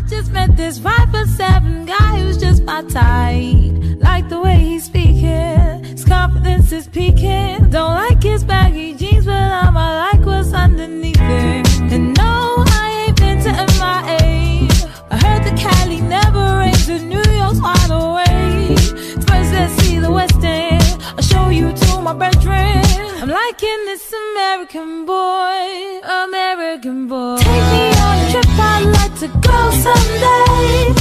just met this 5'7" guy who's just my type. Like the way he's speaking, his confidence is peaking. Don't like his baggy jeans, but I'ma like what's underneath it. And no, I ain't been to MIA. I heard the Cali never rains, and New York's wide awake. First let's see the West End, I'll show you to my bedroom. I'm liking this American boy, American boy. Take me on a trip, I'd like to go someday.